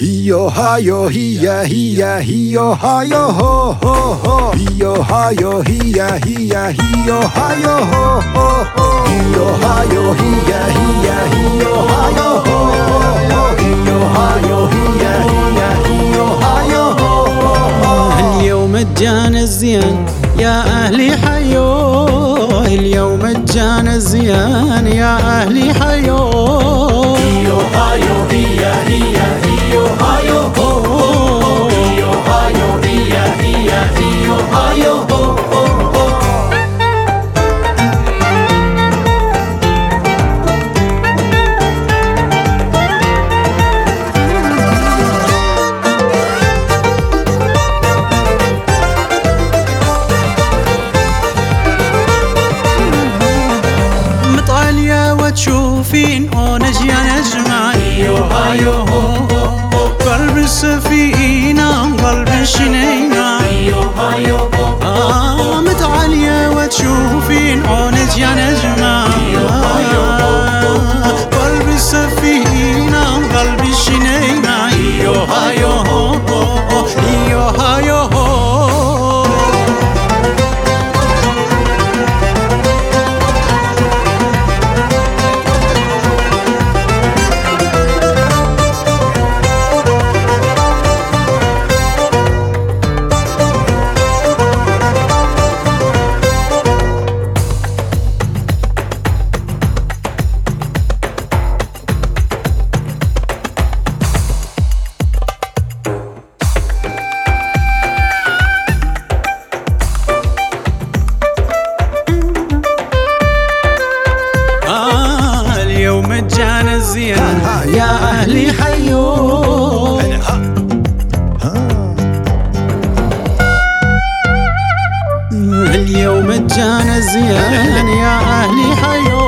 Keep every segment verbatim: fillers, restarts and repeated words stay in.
Hiyo hayo hiya hiya hiyo hayo ho ho ho hiyo hayo hiya hiya hiyo hayo ho ho ho hiyo hayo hiya hiya hiyo hayo ho ho ho hiyo hayo hiya hiya hiyo hayo ho ho ho اليوم جانا الزين يا أهلي حيو اليوم جانا الزين يا أهلي حيو hiyo hayo hiya hiya hiyo hayo ho ho hiyo hayo hiya hiya hiyo hayo ho ho ho مطالية وتشوفين ونجي نجمع hiyo hayo ho ho ho قلب السفينة قلب الشنينة hiyo hayo ho آه متعالية وتشوفين عونك يا نجمة قلب السفينة قلب الشنينة هيو هايو هيو هايو اليوم جانا الزين يا أهلي حيو اليوم جانا الزين يا أهلي حيو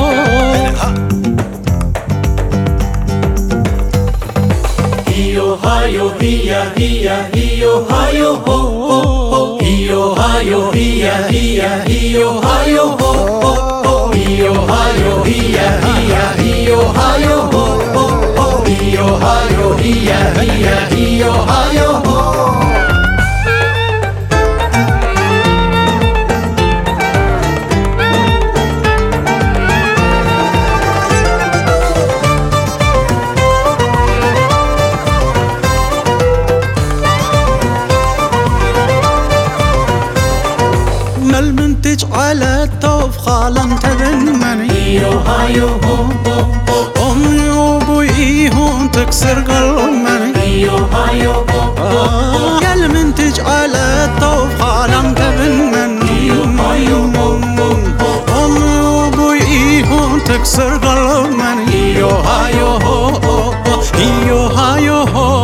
hiyo hayo hiya hiya hiyo hayo ho ho ho hiyo hayo hiya hiya hiyo hayo ho ho ho hiyo hayo hiya hiya hiyo hayo ho ho ho hiyo hayo hiya hiya hiyo hayo ho المنتج على الطوف خال انت بالمني hiyo hayo ho ho ho امي وابوي هون تكسر قلب مني hiyo hayo ho ho آه يا المنتج على الطوف خال انت بالمني امي وابوي هون تكسر قلب مني هيو هايو هو هيو هايو هو